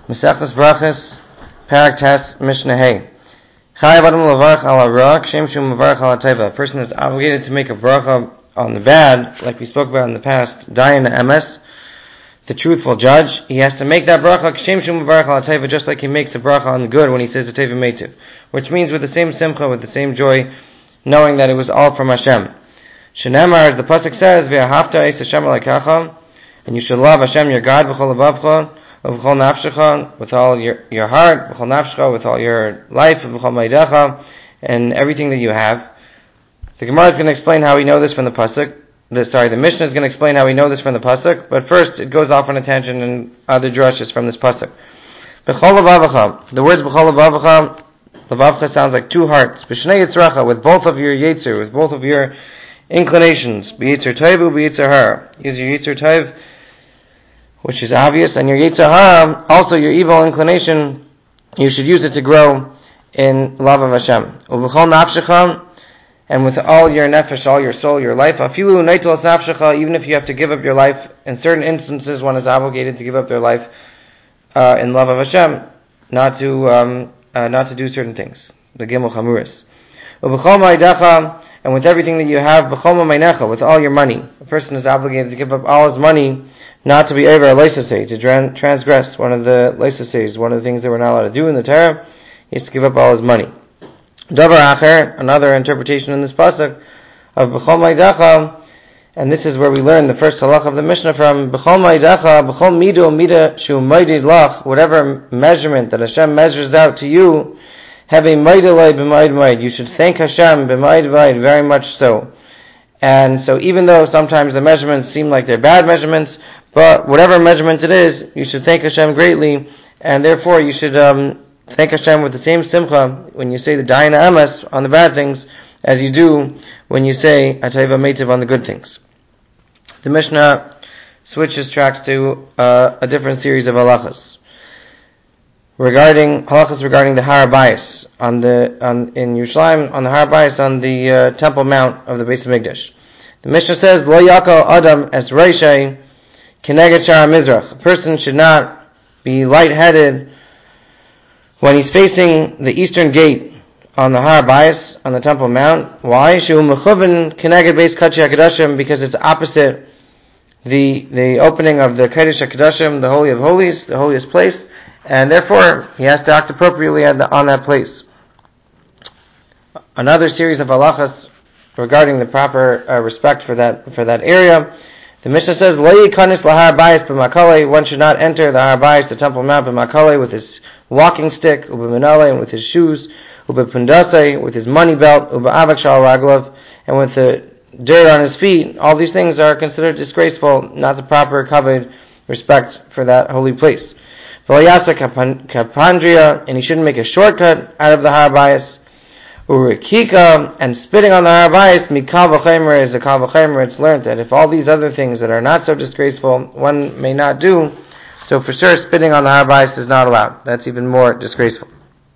Mesechtes Brachos, Parak Tes, Mishnah Hey. Chayav Adam levarach al hara, kshem shu mevarach al hatova. A person is obligated to make a bracha on the bad, like we spoke about in the past, Dayan Emes, the truthful judge. He has to make that bracha, kshem shu mevarach al hatova, just like he makes a bracha on the good when he says hatova meitiv, which means with the same simcha, with the same joy, knowing that it was all from Hashem. Shenemar, as the pasuk says, ve'ahavta es Hashem alekacha, and you should love Hashem your God b'chol levavcha, v'chol nafshecha, with all your heart, v'chol nafshecha, with all your life, v'chol maidecha, and everything that you have. The Gemara is going to explain how we know this from the pasuk. The Mishnah is going to explain how we know this from the pasuk. But first, it goes off on a tangent and other drushes from this pasuk. B'chol levavcha. The words b'chol levavcha, levavcha sounds like two hearts. B'shnei yitzracha, with both of your yetzer, with both of your inclinations. B'yitzer tov u'b'yitzer hara. Use your yitzer tov, which is obvious, and your Yetzer Hara, also your evil inclination, you should use it to grow in love of Hashem. U'b'chol nafshecha, and with all your nefesh, all your soul, your life, afilu neitolos nafshecha, even if you have to give up your life, in certain instances one is obligated to give up their life in love of Hashem, not to do certain things. The Gimel Chamuris. U'b'chol ma'idecha, and with everything that you have, b'chol ma'meinecha, with all your money. A person is obligated to give up all his money, not to be over a leisasei, to transgress one of the leisaseis, one of the things that we're not allowed to do in the Torah. He has to give up all his money. Davar acher, another interpretation in this pasuk of b'chol ma'idecha, and this is where we learn the first halach of the Mishnah from b'chol ma'idecha, b'chol mido mida shu maidid lach, whatever measurement that Hashem measures out to you, have a maidalai b'maid maid. You should thank Hashem b'maid maid, very much so. And so even though sometimes the measurements seem like they're bad measurements, but whatever measurement it is, you should thank Hashem greatly, and therefore you should thank Hashem with the same simcha when you say the Dayan Emes on the bad things as you do when you say hatova meitiv on the good things. The Mishnah switches tracks to a different series of halachas regarding the Har Bayis in Yerushalayim, on the Har Bayis, on the Temple Mount of the Beis Hamikdash. The Mishnah says, Lo yakal adam es reishei keneged shara mizrach. A person should not be lightheaded when he's facing the eastern gate on the Har Bayis, on the Temple Mount. Why? Shehu mechuven keneged beis Kodesh HaKadoshim, because it's opposite the opening of the Kodesh HaKadoshim, the Holy of Holies, the holiest place, and therefore he has to act appropriately on that place. Another series of halachas regarding the proper respect for that area. The Mishnah says, Lo yikanis lahar bayis b'makale. One should not enter the Har Bayis, the Temple Mount, b'makale, with his walking stick, u'b'menale, and with his shoes, u'b'pundase, with his money belt, u'b'avak shal raglav, and with the dirt on his feet. All these things are considered disgraceful, not the proper coveted respect for that holy place. V'layasa kapandria, and he shouldn't make a shortcut out of the Har Bayis. Urikika, and spitting on the Har Bayis, mikal v'chaymer, is a kal v'chaymer. It's learned that if all these other things that are not so disgraceful, one may not do, so for sure spitting on the Har Bayis is not allowed. That's even more disgraceful.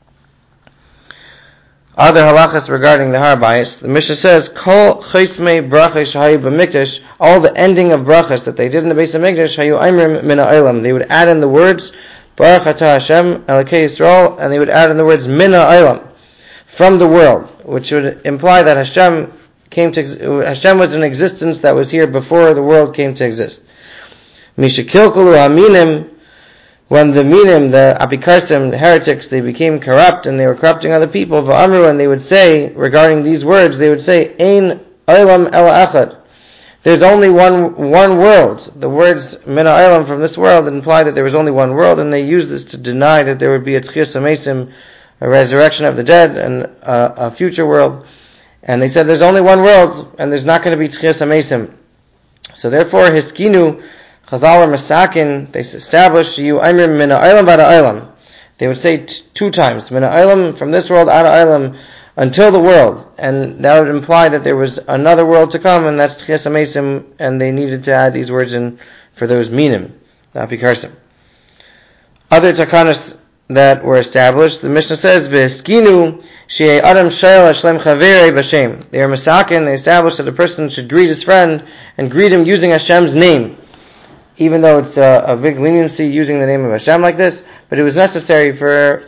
Other halachas regarding the Har Bayis, the Mishnah says, Kol chaismei brachas hayu b'mikdash, all the ending of brachas that they did in the Beis Hamikdash, hayu aimrim min ha'olam, they would add in the words, Baruch atah Hashem Elokei Yisrael, and they would add in the words min ha'olam, from the world, which would imply that Hashem was in existence that was here before the world came to exist. Mishakilkulu haminim, when the minim, the apikarsim, the heretics, they became corrupt and they were corrupting other people, v'amru, and they would say, regarding these words, they would say, Ein olam ela echad. There's only one world. The words min ha'olam, from this world, imply that there was only one world, and they used this to deny that there would be a tchias hamesim, a resurrection of the dead, and a future world. And they said there's only one world, and there's not going to be tchias hamesim. So therefore, hiskinu, Chazal or Masakin, they established you Aimrim min ha'olam v'ad ha'olam. They would say two times, min ha'olam, from this world, ad ha'olam, until the world. And that would imply that there was another world to come, and that's Tchias HaMesim, and they needed to add these words in for those minim, not Pikarsim. Other takanas that were established, the Mishnah says, V'eskinu she'ei adam shayel hashlem chaverei b'shem. They are Masakin, they established that a person should greet his friend, and greet him using Hashem's name. Even though it's a big leniency using the name of Hashem like this, but it was necessary for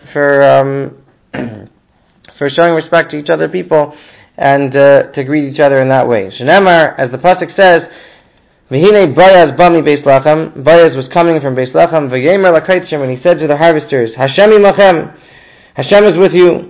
showing respect to each other people and to greet each other in that way. Shenemar, as the pasuk says, V'hinei Boaz bami Beis Lachem. Boaz was coming from Beis Lachem. V'yemer l'kaitshim, and he said to the harvesters, Hashem imachem, Hashem is with you.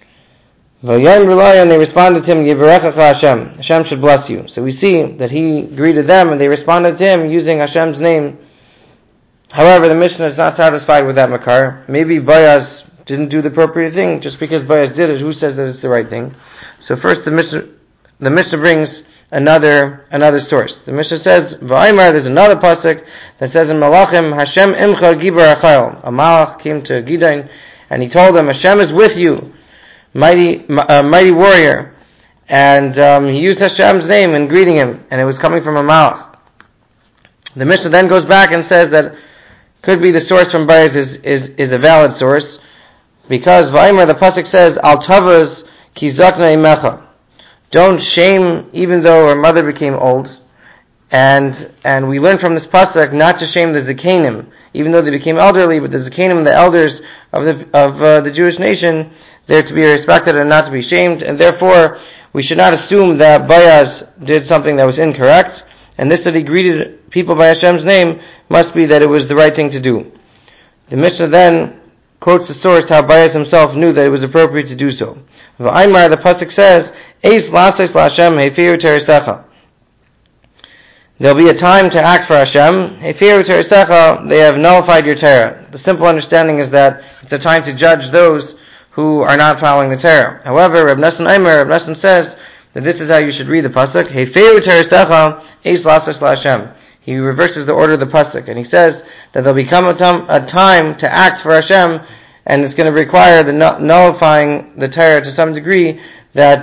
V'yom r'lai, and they responded to him, Yivarechacha Hashem, Hashem should bless you. So we see that he greeted them, and they responded to him using Hashem's name. However, the Mishnah is not satisfied with that makar. Maybe Boaz didn't do the appropriate thing. Just because Boaz did it, who says that it's the right thing? So first, the Mishnah brings another source. The Mishnah says, V'aymar, there's another pasuk that says in Malachim, Hashem imcha gibar achayil. A malach came to Gideon, and he told him, Hashem is with you, mighty warrior. And he used Hashem's name in greeting him, and it was coming from a malach. The Mishnah then goes back and says that could be the source from Boaz is a valid source, because V'aymar, the pasuk says, Al tavaz ki zakna imecha. Don't shame even though her mother became old. And we learn from this pasuk not to shame the Zakanim, even though they became elderly, but the Zakanim, the elders of the Jewish nation, they're to be respected and not to be shamed, and therefore we should not assume that Boaz did something that was incorrect, and this that he greeted people by Hashem's name must be that it was the right thing to do. The Mishnah then quotes the source how Boaz himself knew that it was appropriate to do so. V'aymar, the pasuk says, Eis lases laHashem hefiru teresecha. There'll be a time to act for Hashem. Hefiru teresecha, they have nullified your Torah. The simple understanding is that it's a time to judge those who are not following the Torah. However, Reb Nosson says that this is how you should read the pasuk. Hefiru teresecha, eis lases laHashem. He reverses the order of the pasuk, and he says that there'll become a time to act for Hashem, and it's going to require the nullifying the Torah to some degree, that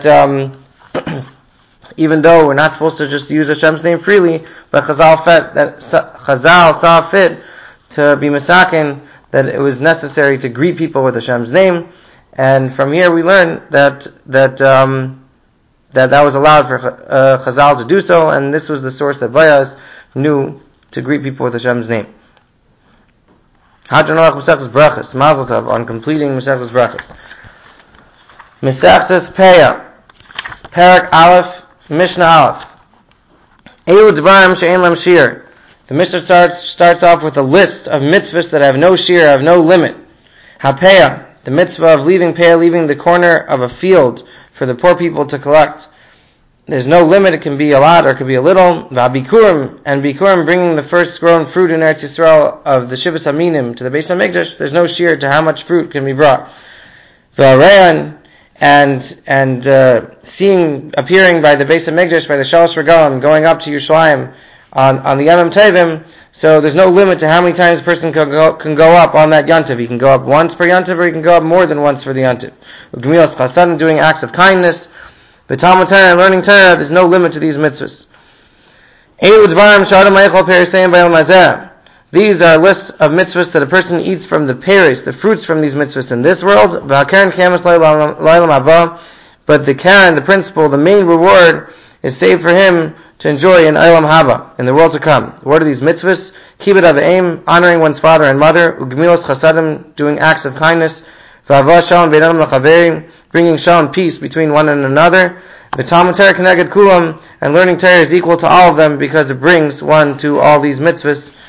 even though we're not supposed to just use Hashem's name freely, but Chazal saw fit to be masakin, that it was necessary to greet people with Hashem's name, and from here we learn that was allowed for Chazal to do so, and this was the source that Boaz knew to greet people with Hashem's name. Hadron Alach Mesechtes Brachos, Mazel Tov on completing Mesechtes Brachos. Mesechtes Peah, Parak Aleph, Mishnah Aleph. Elu Dvarim she'en lam shir. The Mishnah starts off with a list of mitzvahs that have no shir, have no limit. HaPeah, the mitzvah of leaving Peah, leaving the corner of a field for the poor people to collect. There's no limit, it can be a lot or it can be a little. V'abikurim, and bikurim, bringing the first grown fruit in Eretz Yisrael of the Shivas Aminim to the Beis HaMikdash, there's no shir to how much fruit can be brought. V'areyan, and appearing by the Beis HaMikdash, by the Shalosh Regalim, going up to Yerushalayim on the Yom Tovim, so there's no limit to how many times a person can go up on that Yontiv. He can go up once per Yontiv, or he can go up more than once for the Yontiv. Gemilas Chasadim, doing acts of kindness. But Talmud Torah and learning Torah, there's no limit to these mitzvahs. These are lists of mitzvahs that a person eats from the pears, the fruits from these mitzvahs in this world. But the Karen, the principle, the main reward is saved for him to enjoy in Olam Haba, in the world to come. What are these mitzvahs? Kibbud Avim, honoring one's father and mother. Ugemilos Chasadim, doing acts of kindness. Bringing shalom, peace between one and another. The Talmud Torah Keneged Kulam, and learning Torah is equal to all of them because it brings one to all these mitzvahs.